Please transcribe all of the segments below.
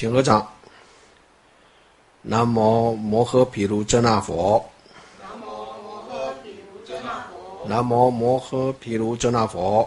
请合掌。南无摩诃毗卢遮那佛。 南无摩诃毗卢遮那佛。 南无摩诃毗卢遮那佛。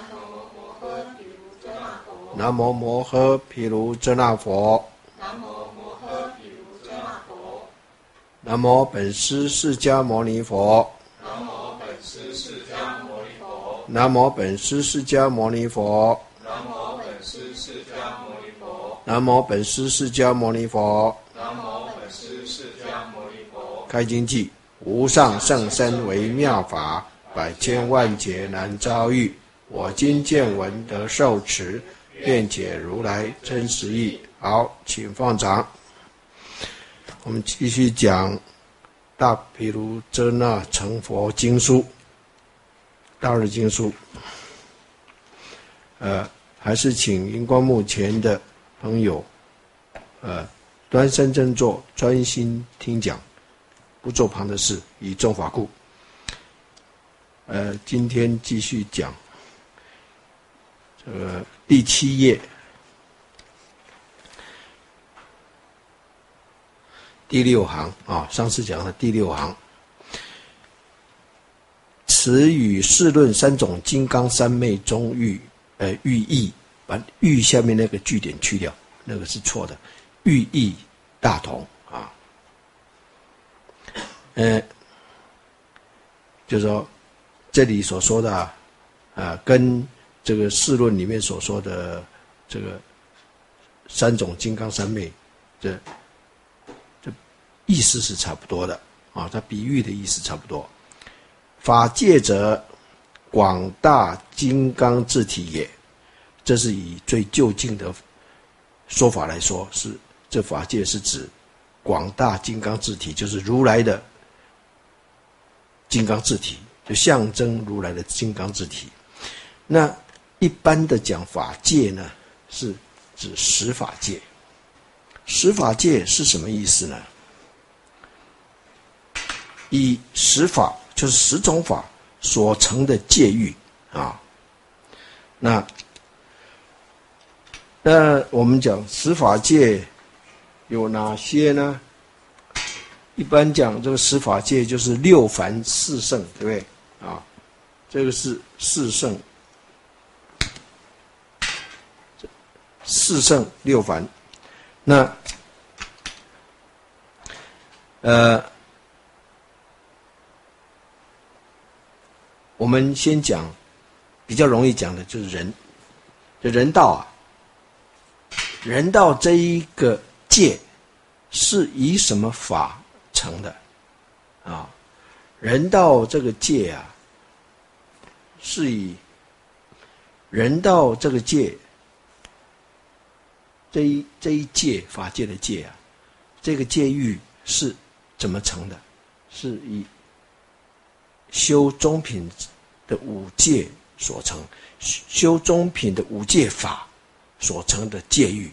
南无摩诃毗卢遮那佛。 南无摩诃毗卢遮那佛。 南无摩诃毗卢遮那佛。 南无本师释迦牟尼佛。 南无本师释迦牟尼佛。 南无本师释迦牟尼佛。 南无本师释迦牟尼佛。 南无本师释迦牟尼佛。 南无本师释迦牟尼佛。 开经偈：无上甚深微妙法，百千万劫难遭遇。我今见闻得受持，愿解如来真实义。好，请放掌。我们继续讲大毗卢遮那成佛经书，大日经书。还是请荧光幕前的朋友，端身正坐，专心听讲，不做旁的事，以众法故。今天继续讲这个第7页第6行啊，上次讲的第6行。此与世论3种金刚三昧中寓意，把寓下面那个句点去掉，那个是错的，寓意大同啊。就是说这里所说的跟这个世论里面所说的这个3种金刚三昧，这意思是差不多的啊，它比喻的意思差不多。法界者，广大金刚智体也。这是以最究竟的说法来说，是这法界是指广大金刚智体，就是如来的金刚智体，就象征如来的金刚智体。那一般的讲法界呢，是指十法界。十法界是什么意思呢？以十法，就是10种法所成的界域啊。那我们讲十法界有哪些呢？一般讲这个十法界就是6凡4圣，对不对啊？这个是4圣，4圣6凡。那我们先讲比较容易讲的就是人，就人道啊。人道这一个界是以什么法成的啊？人道这个界啊，是以人道这个界这一界法界的界啊，这个界域是怎么成的？是以修中品的5戒所成，修中品的5戒法所成的界域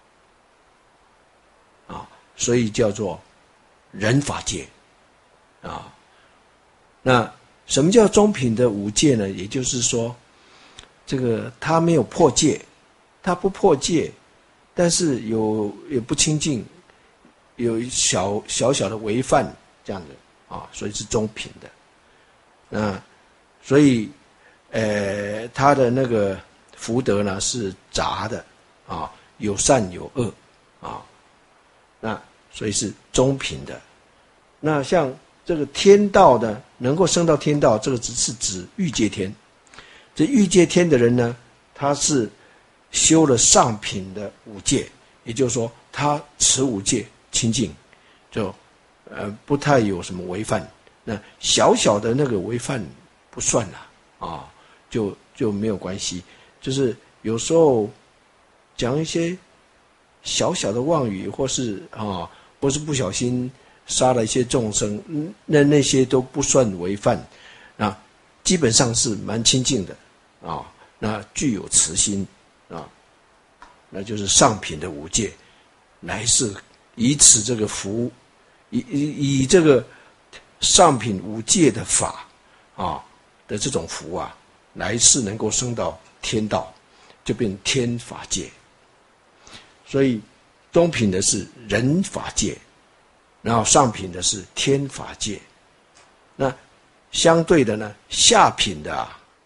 啊，所以叫做人法界啊。那什么叫中品的5戒呢？也就是说，这个他没有破戒，他不破戒，但是也不清净，有小的违犯这样的啊，所以是中品的。那所以他的那个福德呢是杂的啊，有善有恶啊，那所以是中品的。那像这个天道呢，能够升到天道，这个只是指欲界天。这欲界天的人呢，他是修了上品的5戒，也就是说他持5戒清净，就不太有什么违犯。那小的那个违犯不算了啊，就没有关系。就是有时候讲一些小的妄语，或是不小心杀了一些众生，那些都不算违犯，那基本上是蛮清净的啊。那具有慈心啊，那就是上品的5戒，来是以此这个福，以这个上品5戒的法啊的这种福啊，来世能够升到天道，就变天法界。所以中品的是人法界，然后上品的是天法界。那相对的呢，下品的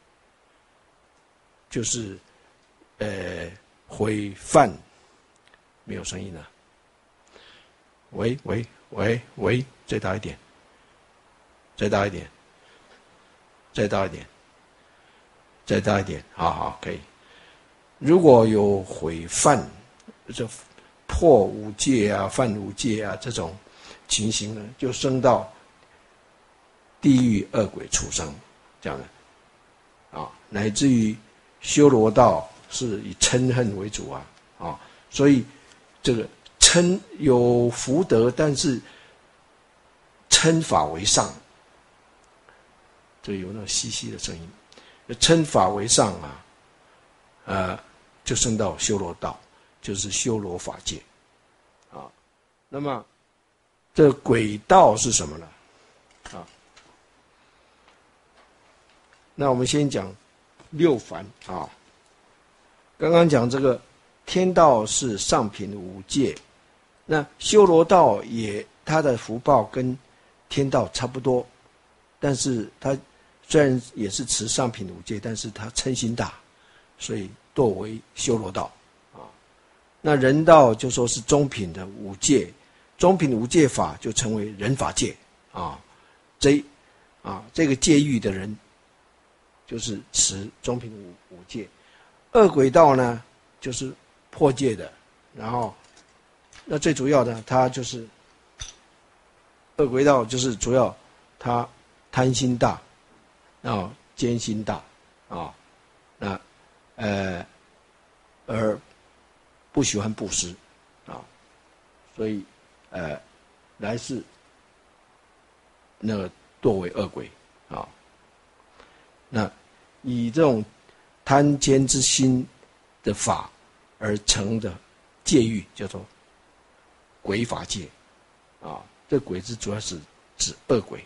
就是毁犯，没有声音了。喂，再大一点，再大一点，再大一点，再大一点，好，可以。如果有毁犯，就破五戒啊、犯五戒啊这种情形呢，就升到地狱、恶鬼、畜生这样的乃至于修罗道是以嗔恨为主所以这个嗔有福德，但是嗔法为上，这有那种稀稀的声音。嗔法为上就升到修罗道，就是修罗法界那么这鬼道是什么呢？那我们先讲六凡刚刚讲这个天道是上品五戒，那修罗道他的福报跟天道差不多，但是他虽然也是持上品五戒，但是他嗔心大，所以堕为修罗道那人道就说是中品的五戒，中品五戒法就成为人法界这个戒欲的人就是持中品五戒。恶鬼道呢就是破戒的，然后那最主要的他就是恶鬼道就是主要他贪心大，然后奸心大而不喜欢布施所以来世那个堕为恶鬼那以这种贪奸之心的法而成的戒欲叫做鬼法界这鬼字主要是指恶鬼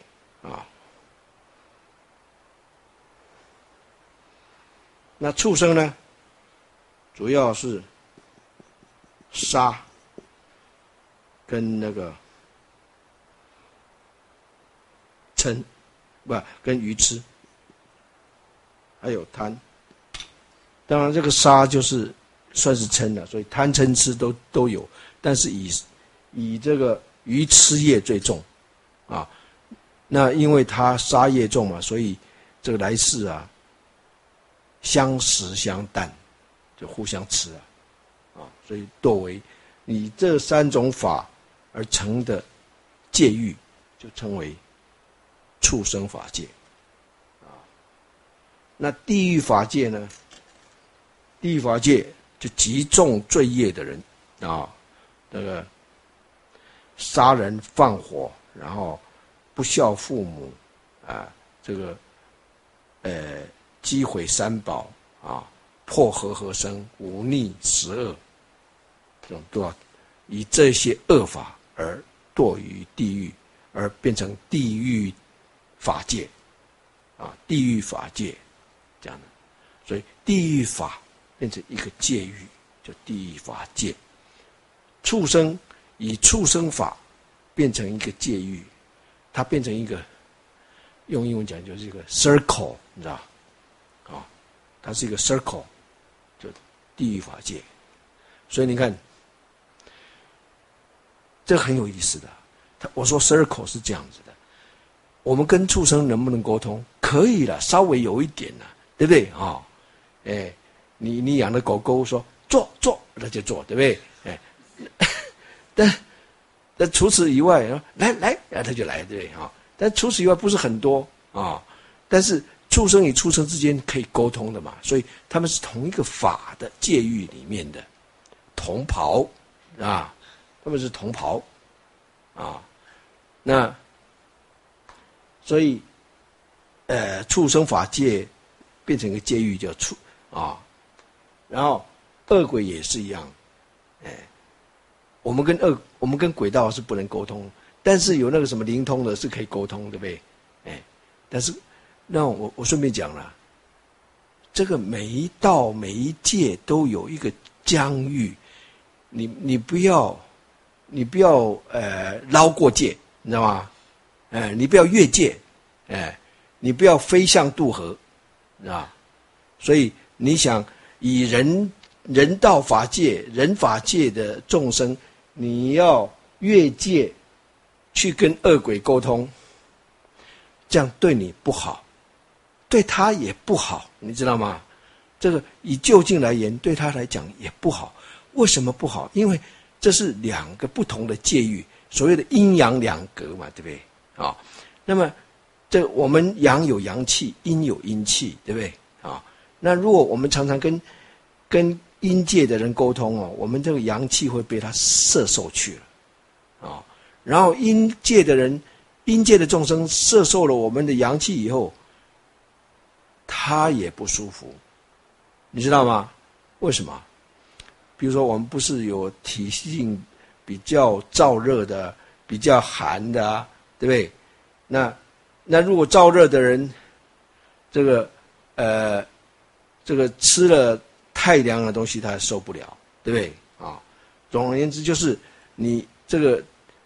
那畜生呢主要是杀跟那个嗔跟愚痴还有贪，当然这个杀就是算是嗔了，所以贪嗔痴都有，但是以这个愚痴业最重那因为他杀业重嘛，所以这个来世相食相啖，就互相吃所以堕为以这三种法而成的戒欲，就称为畜生法界那地狱法界呢？地狱法界就极重罪业的人那个杀人放火，然后不孝父母这个击毁三宝破和声、忤逆十恶，这种都要以这些恶法而堕于地狱，而变成地狱法界地狱法界这样的，所以地狱法变成一个戒欲，叫地狱法界。畜生以畜生法变成一个戒欲，它变成一个用英文讲就是一个 circle， 你知道它是一个 circle， 就地狱法界。所以你看，这很有意思的。我说 circle 是这样子的，我们跟畜生能不能沟通？可以了，稍微有一点了，对不对你养的狗狗说坐，它就坐，对不对？但除此以外，来，它就来，对不对？但除此以外不是很多但是畜生与畜生之间可以沟通的嘛，所以他们是同一个法的戒欲里面的同袍他们是同袍那所以畜生法界变成一个戒欲叫畜然后恶鬼也是一样我们跟鬼道是不能沟通，但是有那个什么灵通的是可以沟通，对不对？但是那我顺便讲了，这个每一道每一界都有一个疆域， 你不要捞过界，你知道吗？你不要越界，你不要飞向渡河，啊，所以你想以人道法界、人法界的众生，你要越界去跟恶鬼沟通，这样对你不好，对他也不好，你知道吗？这个以究竟来言，对他来讲也不好。为什么不好？因为这是两个不同的界域，所谓的阴阳两隔嘛，对不对？那么这我们阳有阳气，阴有阴气，对不对？那如果我们常常跟阴界的人沟通我们这个阳气会被他摄受去了然后阴界的众生摄受了我们的阳气以后，他也不舒服，你知道吗？为什么？比如说我们不是有体性比较燥热的，比较寒的对不对？那如果燥热的人，这个吃了太凉的东西他受不了，对不对？总而言之就是你这个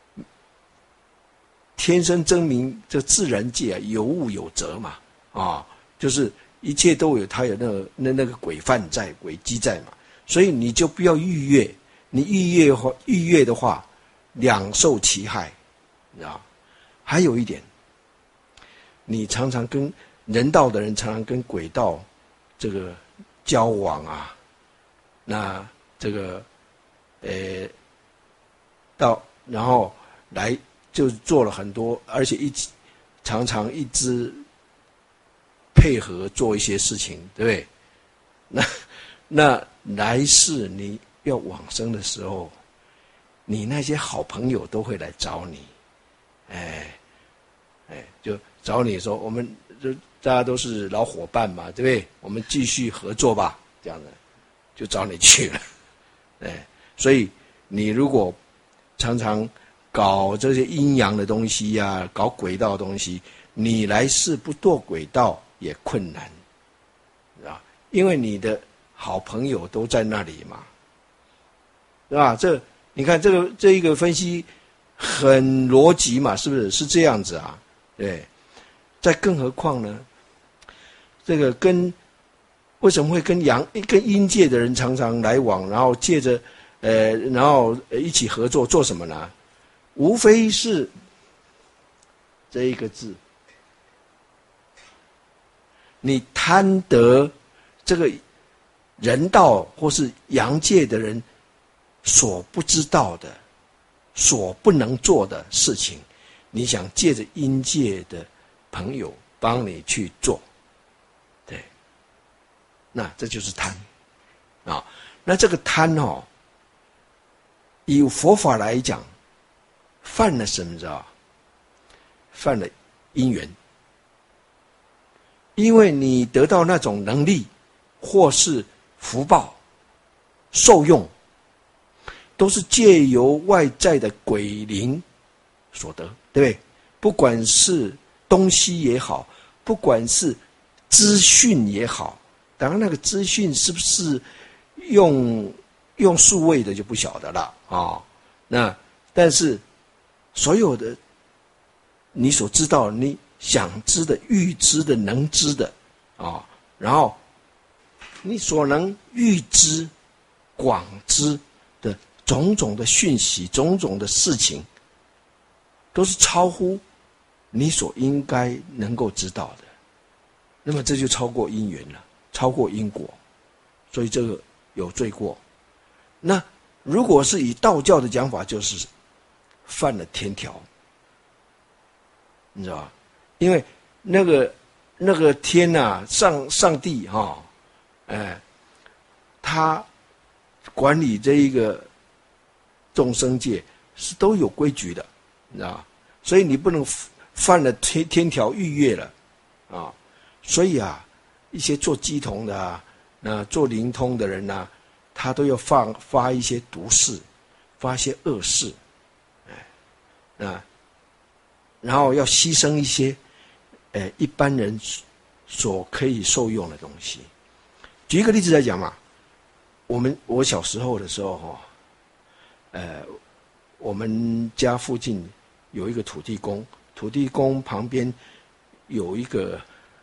天生真名，这自然界有物有则嘛，就是一切都有它有那个规范在、轨迹在嘛，所以你就不要逾越，你逾越的话，两受其害，你知道？还有一点，你常常跟人道的人常常跟鬼道这个交往那这个然后来就做了很多，而且常常一直配合做一些事情，对不对？那来世你要往生的时候，你那些好朋友都会来找你，就找你说，我们就大家都是老伙伴嘛，对不对？我们继续合作吧，这样的就找你去了，所以你如果常常搞这些阴阳的东西搞轨道的东西，你来世不堕轨道也困难，因为你的好朋友都在那里嘛，对吧？你看这一个分析很逻辑嘛，是不是？是这样子对。再更何况呢？这个为什么会跟阴界的人常常来往，然后借着然后一起合作做什么呢？无非是这一个字，你贪得这个人道或是阳界的人所不知道的、所不能做的事情，你想借着阴界的朋友帮你去做，对，那这就是贪那这个贪以佛法来讲，犯了什么？知道？犯了因缘，因为你得到那种能力或是福报受用，都是借由外在的鬼灵所得，对不对？不管是东西也好，不管是资讯也好，当然那个资讯是不是用数位的就不晓得了但是所有的你所知道、你想知的、预知的、能知的然后你所能预知、广知的种种的讯息、种种的事情，都是超乎你所应该能够知道的，那么这就超过因缘了，超过因果，所以这个有罪过。那如果是以道教的讲法，就是犯了天条，你知道吧？因为那个天上帝他管理这一个众生界是都有规矩的，你知道吧？所以你不能犯了天条逾越了所以一些做乩童的做灵通的人他都要发一些毒誓，发一些恶誓，然后要牺牲一些一般人所可以受用的东西。举一个例子来讲嘛，我小时候的时候我们家附近有一个土地公，土地公旁边有一个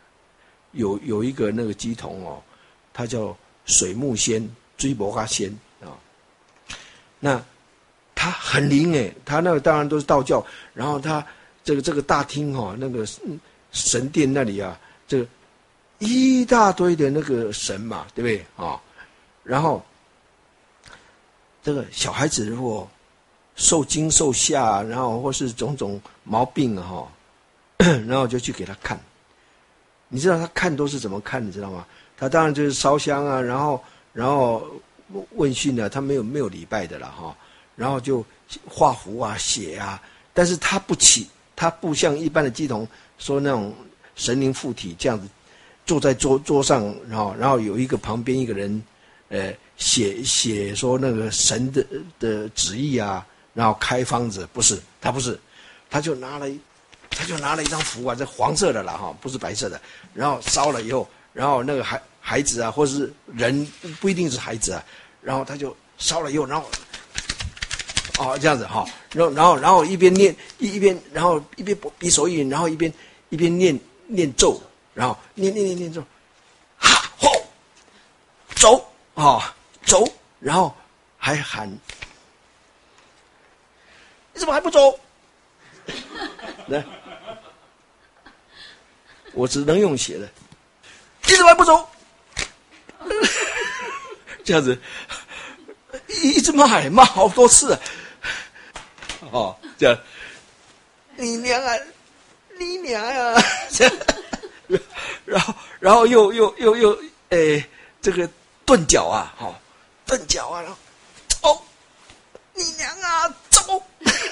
那个乩童哦，他叫水木仙、追伯哈仙啊。那他很灵诶，他那个当然都是道教，然后他这个大厅哦，那个神殿那里啊，这个一大堆的那个神嘛，对不对啊？然后这个小孩子如果受惊受吓，然后或是种种毛病哈，然后就去给他看。你知道他看都是怎么看？你知道吗？他当然就是烧香啊，然后问讯啊，他没有礼拜的了哈，然后就画符啊、写啊，但是他不像一般的乩童说那种神灵附体这样子坐在桌上，然后有一个旁边一个人，写说那个神的旨意啊。然后开方子，他不是，他就拿了一张符啊，这黄色的啦哈，不是白色的。然后烧了以后，然后那个孩子啊，或是人不一定是孩子啊，然后他就烧了以后，然后这样子哈，然后一边念一边，然后一边比手印，然后一边念咒，然后念咒，哈吼，走走，然后还喊。你怎么还不走？来，我只能用写的。你怎么还不走？这样子，一直骂好多次。这样，你娘啊，这样，然后又这个顿脚啊，顿脚啊，然后走，你娘啊，走。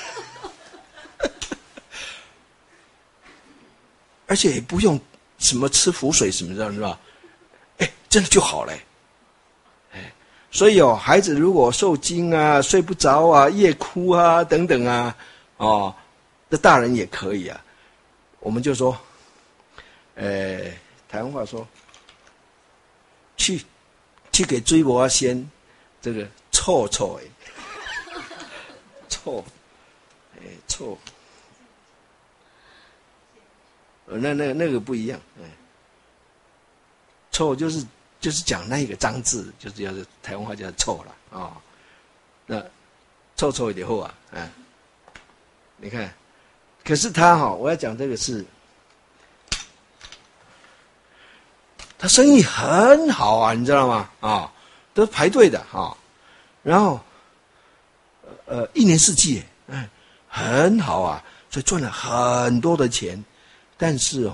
而且也不用什么吃符水什么的，是吧？真的就好了。所以孩子如果受惊啊、睡不着啊、夜哭啊等等啊，那大人也可以啊。我们就说，台湾话说，去给追伯先这个凑，凑。那个不一样，凑就是讲那个脏字，就是要是台湾话叫凑了啊。那凑一点后啊，你看，可是他我要讲这个是，他生意很好啊，你知道吗？都排队的然后一年四季，很好啊，所以赚了很多的钱。但是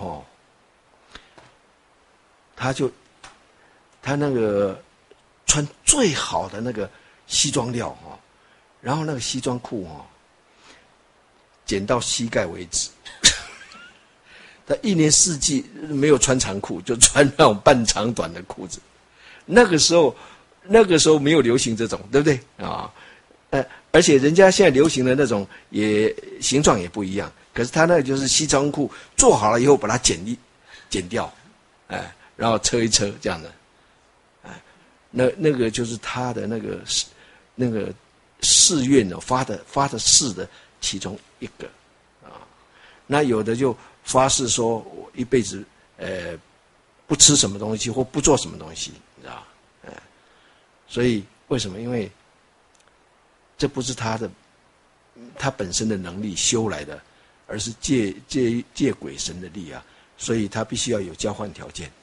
他那个穿最好的那个西装料然后那个西装裤剪到膝盖为止。他一年四季没有穿长裤，就穿那种半长短的裤子。那个时候没有流行这种，对不对而且人家现在流行的那种也形状也不一样。可是他那个就是西装裤做好了以后把它剪掉，然后车一车这样的，那个就是他的那个誓愿发的誓的其中一个那有的就发誓说我一辈子不吃什么东西或不做什么东西，你知道所以为什么？因为这不是他本身的能力修来的。而是借鬼神的力啊，所以他必须要有交换条件。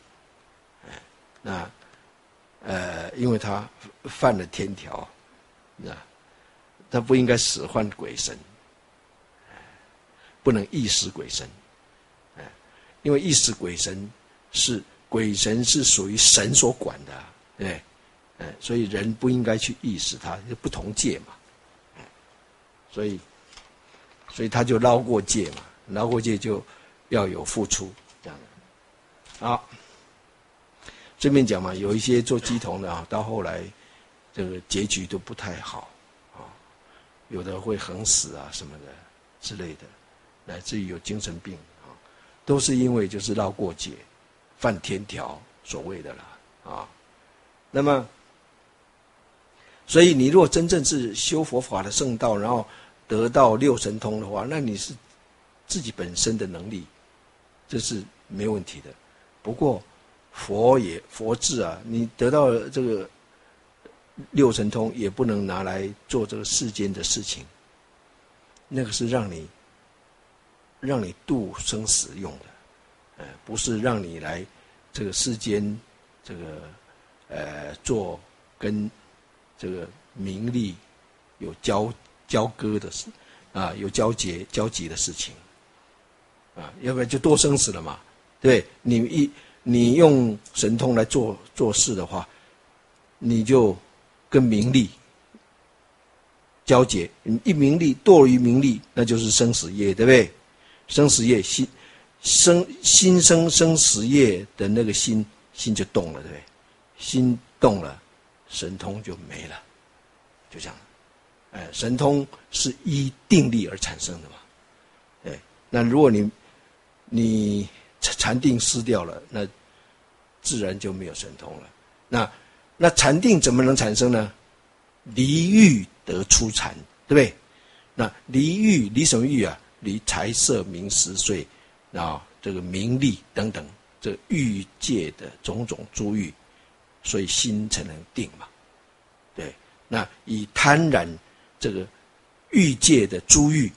因为他犯了天条，他不应该使唤鬼神，不能意使鬼神，因为意使鬼神是属于神所管的，对，所以人不应该去意使他，不同界嘛，所以他就捞过界嘛，捞过界就要有付出，这样的。好，顺便讲嘛，有一些做乩童的到后来这个结局都不太好有的会横死啊什么的之类的，乃至于有精神病都是因为就是捞过界，犯天条所谓的啦那么， 所以你如果真正是修佛法的圣道，然后得到六神通的话，那你是自己本身的能力，这是没问题的。不过佛智啊，你得到了这个六神通，也不能拿来做这个世间的事情，那个是让你度生死用的，不是让你来这个世间这个做跟这个名利有交割的事啊，有交集的事情啊，要不然就多生死了嘛。对，你用神通来做事的话，你就跟名利交结，一名利堕于名利，那就是生死业，对不对？生死业心生生死业的那个心就动了，对不对？心动了，神通就没了，就这样。神通是依定力而产生的嘛。那如果你禅定失掉了，那自然就没有神通了。那禅定怎么能产生呢？离欲得出禅，对不对？那离什么欲啊？离财色名食睡啊，这个名利等等，这欲界的种种诸欲，所以心才能定嘛。对，那以贪婪这个欲界的诸欲、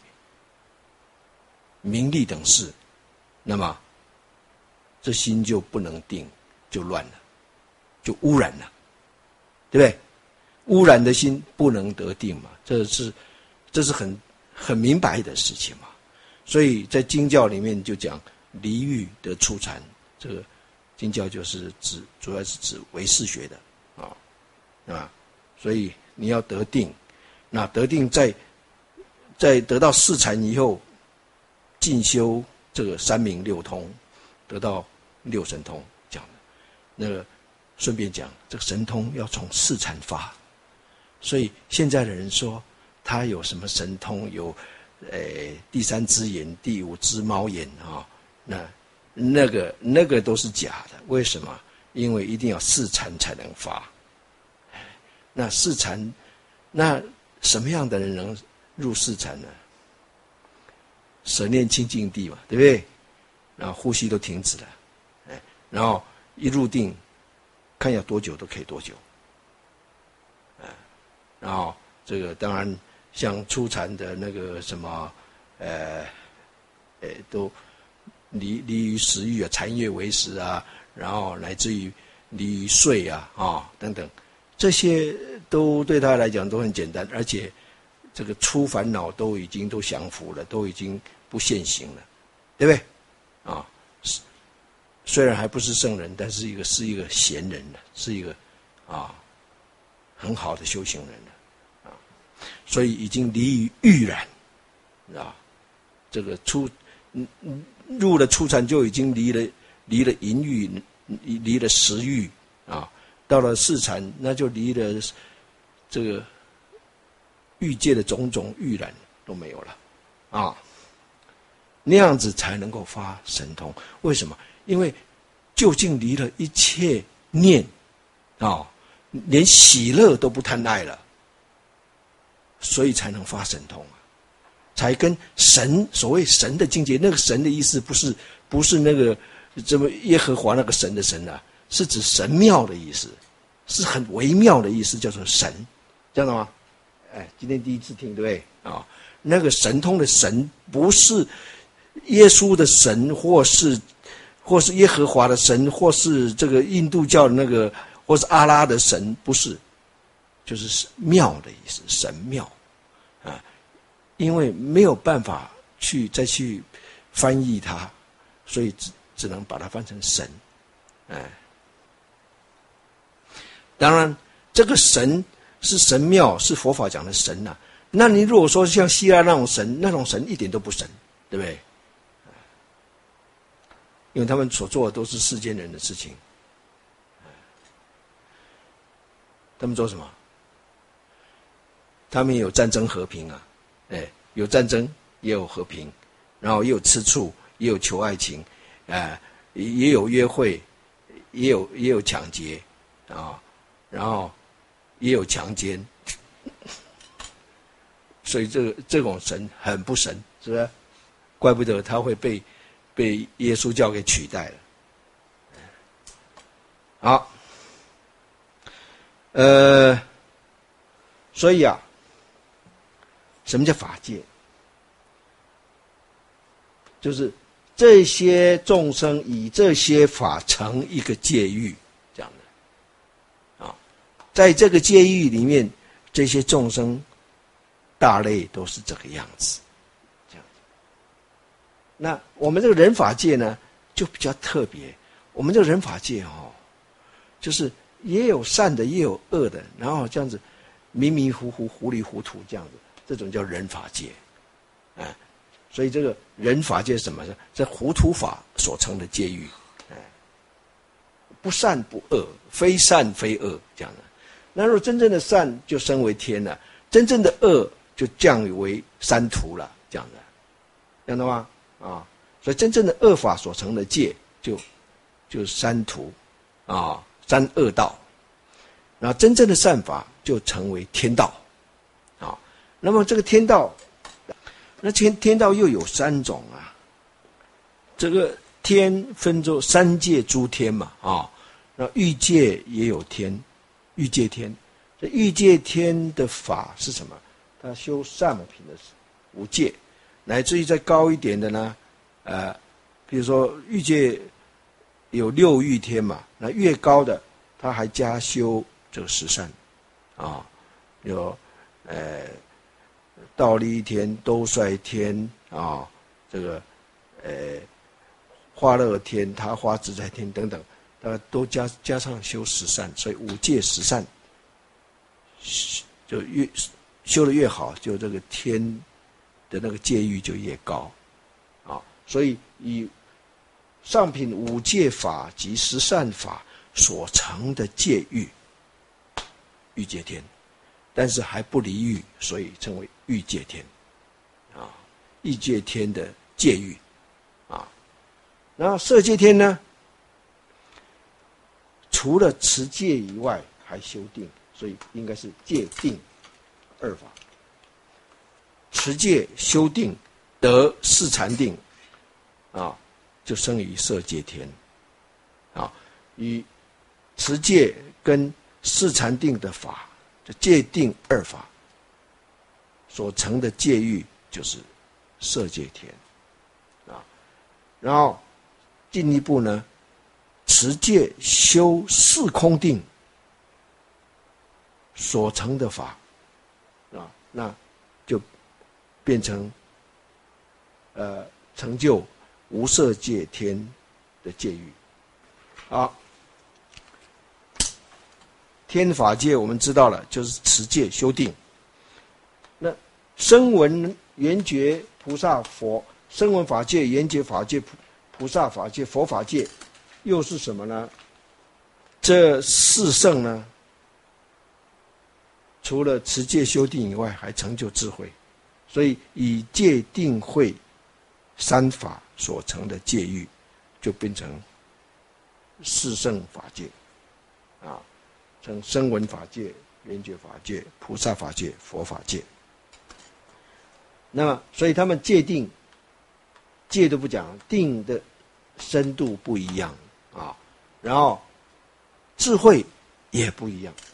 名利等事，那么这心就不能定，就乱了，就污染了，对不对？污染的心不能得定嘛，这是很明白的事情嘛。所以在经教里面就讲离欲得出禅，这个经教就是主要是指唯识学的啊，所以你要得定，那得定在得到四禅以后，进修这个三明六通，得到六神通讲的。那个顺便讲，这个神通要从四禅发，所以现在的人说他有什么神通，有第三只眼、第五只猫眼啊，那个都是假的。为什么？因为一定要四禅才能发。那四禅，那什么样的人能入四禅呢？舍念清净地嘛，对不对？然后呼吸都停止了，然后一入定，看要多久都可以多久，然后这个当然像初禅的那个什么，都离于食欲啊，禅悦为食啊，然后乃至于离于睡啊等等，这些都对他来讲都很简单，而且这个初烦恼都已经降服了，都已经不现行了，对不对？啊，虽然还不是圣人，但是是一个贤人了，是一个很好的修行人了啊，所以已经离于欲染啊，这个入了初禅就已经离了淫欲，离了食欲啊，到了四禅那就离了这个欲界的种种欲染都没有了啊，那样子才能够发神通。为什么？因为究竟离了一切念连喜乐都不贪爱了，所以才能发神通啊，才跟神，所谓神的境界，那个神的意思不是那个这么耶和华那个神的神啊，是指神妙的意思，是很微妙的意思，叫做神，这样的吗？今天第一次听，对不对啊？那个神通的神不是耶稣的神，或是耶和华的神，或是这个印度教的那个，或是阿拉的神，不是，就是妙的意思，神妙啊。因为没有办法再去翻译它，所以只能把它翻成神。当然这个神是神妙，是佛法讲的神啊。那你如果说像希腊那种神一点都不神，对不对？因为他们所做的都是世间人的事情。他们做什么？他们有战争和平啊，有战争也有和平，然后也有吃醋，也有求爱情，也有约会，也有抢劫啊，然后也有强奸， 所以这种神很不神，是不是？怪不得他会被耶稣教给取代了。好，所以啊，什么叫法界？就是这些众生以这些法成一个界域，这样的啊，在这个界域里面，这些众生大类都是这个样子，这样子。那我们这个人法界呢，就比较特别。我们这个人法界就是也有善的，也有恶的，然后这样子迷迷糊糊、糊里糊涂这样子，这种叫人法界，所以这个人法界是什么？这糊涂法所成的界域，不善不恶，非善非恶这样的。那如果真正的善就升为天了，真正的恶就降为三途了，这样的，这样的吗？啊，所以真正的恶法所成的界就三途啊，三恶道。然后真正的善法就成为天道，啊，那么这个天道。那天道又有三种啊，这个天分作三界诸天嘛，那欲界也有天，欲界天。这欲界天的法是什么？他修上品的五戒，乃至于再高一点的呢，比如说欲界有六欲天嘛，那越高的他还加修这个十善，有倒立天、兜率天这个化乐天、他化自在天等等，都加上修十善，所以五戒十善，就越修得越好，就这个天的那个戒域就越高所以以上品五戒法及十善法所成的戒域，欲界天。但是还不离欲，所以称为欲界天，欲界天的戒域，然后色界天呢，除了持戒以外，还修定，所以应该是戒定二法。持戒修定得四禅定，就生于色界天，以持戒跟四禅定的法。这戒定二法所成的戒域就是色界天然后进一步呢，持戒修四空定所成的法那就变成成就无色界天的戒域天法界我们知道了，就是持戒修定。那声闻缘觉菩萨佛，声闻法界、缘觉法界、菩萨法界、佛法界，又是什么呢？这四圣呢，除了持戒修定以外，还成就智慧，所以以戒定慧三法所成的戒域，就变成四圣法界称声闻法界、缘觉法界、菩萨法界、佛法界。那么，所以他们戒定，戒都不讲，定的深度不一样然后智慧也不一样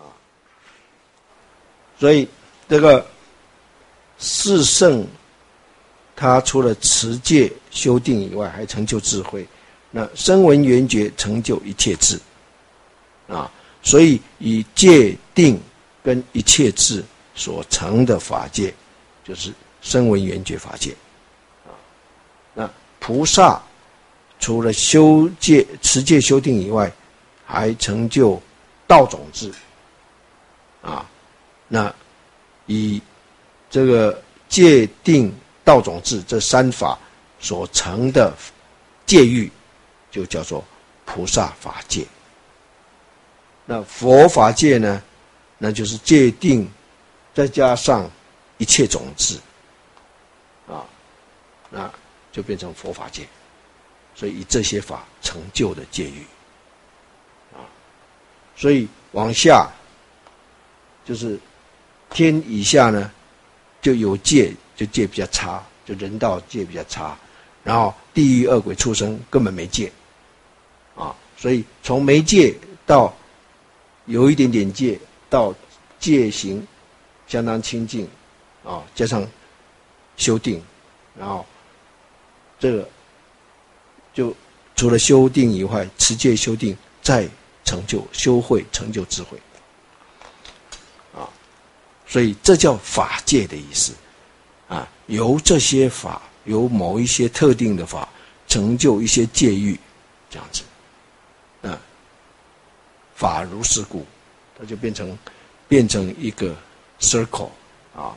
所以这个四圣，他除了持戒修定以外，还成就智慧。那声闻缘觉成就一切智所以以戒定跟一切智所成的法界，就是声闻缘觉法界那菩萨除了修戒、持戒修定以外，还成就道种智那以这个戒定道种智这三法所成的戒域，就叫做菩萨法界。那佛法界呢，那就是戒定再加上一切种智那就变成佛法界。所以以这些法成就的戒域所以往下就是天以下呢， 就有戒，就戒比较差，就人道戒比较差，然后地狱恶鬼畜生根本没戒，啊，所以从没戒到有一点点戒，到戒行相当清净，啊，加上修定，然后这个就除了修定以外，持戒修定，再成就修慧，成就智慧，啊，所以这叫法界的意思，啊，由这些法，由某一些特定的法，成就一些戒欲，这样子，啊，法如是故，它就变成一个 circle 啊。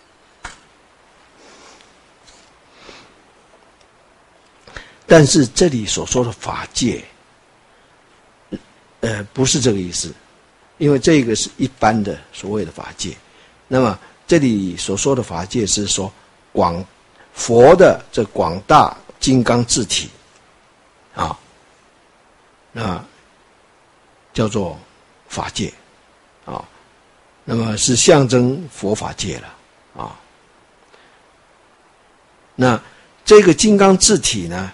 但是这里所说的法界，不是这个意思，因为这个是一般的所谓的法界。那么这里所说的法界是说佛的这广大金刚智体，啊，那叫做法界，啊，那么是象征佛法界了，啊。那这个金刚智体呢？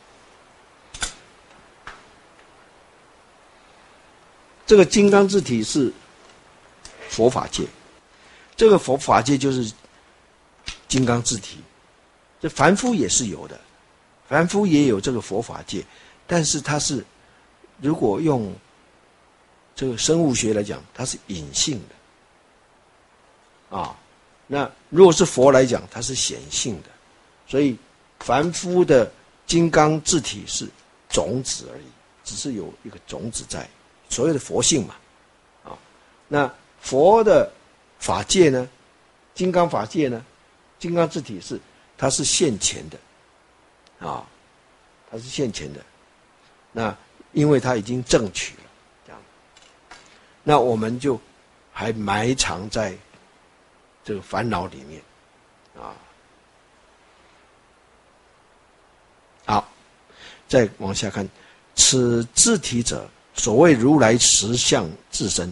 这个金刚智体是佛法界，这个佛法界就是金刚智体。这凡夫也是有的，凡夫也有这个佛法界，但是它是如果用这个生物学来讲，它是隐性的，啊，那如果是佛来讲，它是显性的，所以凡夫的金刚智体是种子而已，只是有一个种子在。所谓的佛性嘛，啊，那佛的法界呢，金刚法界呢，金刚智体它是现前的，啊，它是现前的，那因为它已经证取了，这样，那我们就还埋藏在这个烦恼里面，啊，好，再往下看，此智体者。所谓如来实相自身，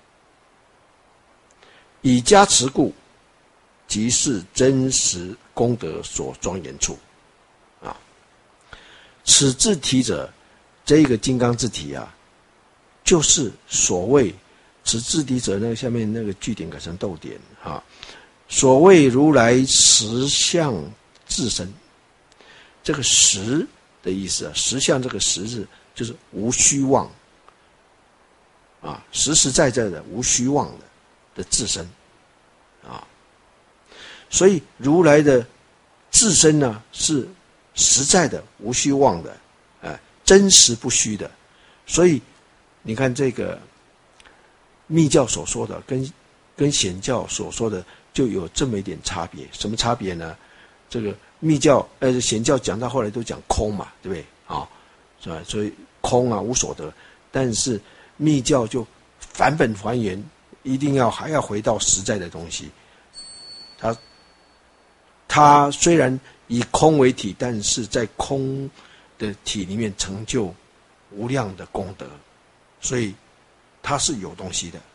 以加持故，即是真实功德所庄严处，啊，此智体者，这个金刚智体啊，就是所谓此智体者，那个下面那个句点改成逗点啊，所谓如来实相自身，这个实的意思啊，实相这个实字就是无虚妄。啊，实实在在的无虚妄的自身，啊，所以如来的自身呢是实在的无虚妄的，真实不虚的，所以你看这个密教所说的跟显教所说的就有这么一点差别，什么差别呢？这个密教显教讲到后来都讲空嘛，对不对？啊，是吧？所以空啊无所得，但是密教就返本还原，一定还要回到实在的东西。它虽然以空为体，但是在空的体里面成就无量的功德，所以它是有东西的。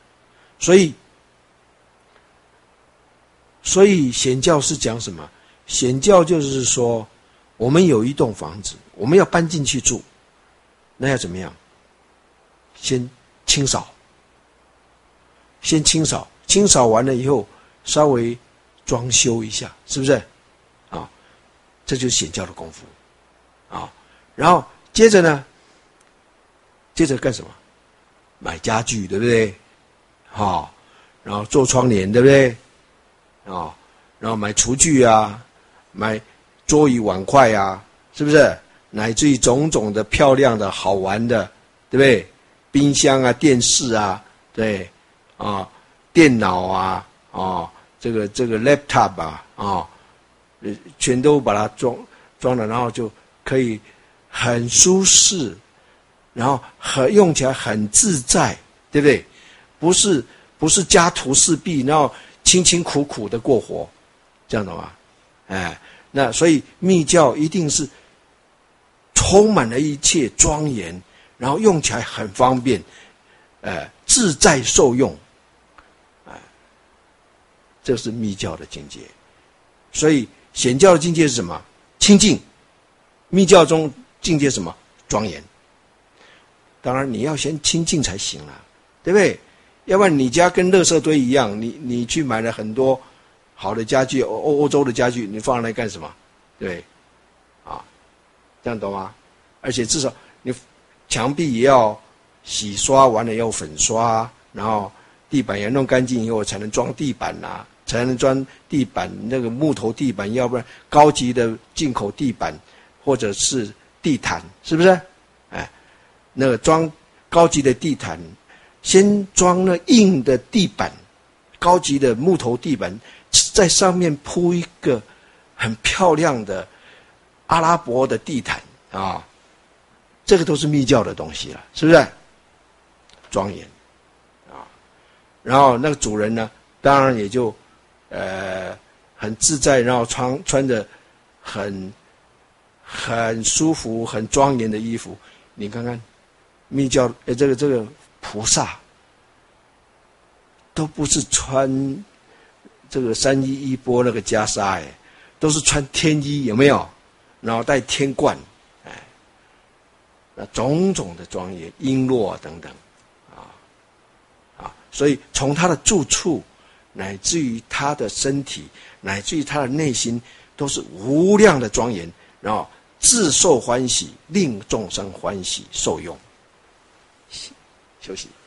所以显教是讲什么？显教就是说，我们有一栋房子，我们要搬进去住，那要怎么样？先清扫，清扫完了以后，稍微装修一下，是不是？啊，这就是显教的功夫，啊，然后接着干什么？买家具，对不对？好，然后做窗帘，对不对？啊，然后买厨具啊，买桌椅碗筷啊，是不是？乃至于种种的漂亮的好玩的，对不对？冰箱啊，电视啊，对，啊，电脑啊，啊，这个 laptop 啊，全都把它装了，然后就可以很舒适，然后用起来很自在，对不对？不是家徒四壁，然后辛辛苦苦的过活，这样的吗？哎，那所以密教一定是充满了一切庄严。然后用起来很方便，自在受用， 这是密教的境界。所以显教的境界是什么？清净。密教中境界是什么？庄严。当然你要先清净才行啦，对不对？要不然你家跟垃圾堆一样，你去买了很多好的家具，欧洲的家具，你放来干什么？对不对？啊，这样懂吗？而且至少你墙壁也要洗刷完了要粉刷，然后地板也弄干净以后才能装地板啊，才能装地板，那个木头地板，要不然高级的进口地板或者是地毯，是不是？哎，那个装高级的地毯，先装那硬的地板，高级的木头地板，在上面铺一个很漂亮的阿拉伯的地毯啊，这个都是密教的东西了，是不是？庄严啊，然后那个主人呢，当然也就很自在，然后穿着很舒服、很庄严的衣服。你看看密教这个菩萨都不是穿这个三衣衣钵那个袈裟，都是穿天衣，有没有？然后戴天冠，那种种的庄严璎珞等等所以从他的住处乃至于他的身体乃至于他的内心都是无量的庄严，然后自受欢喜，令众生欢喜受用。休息。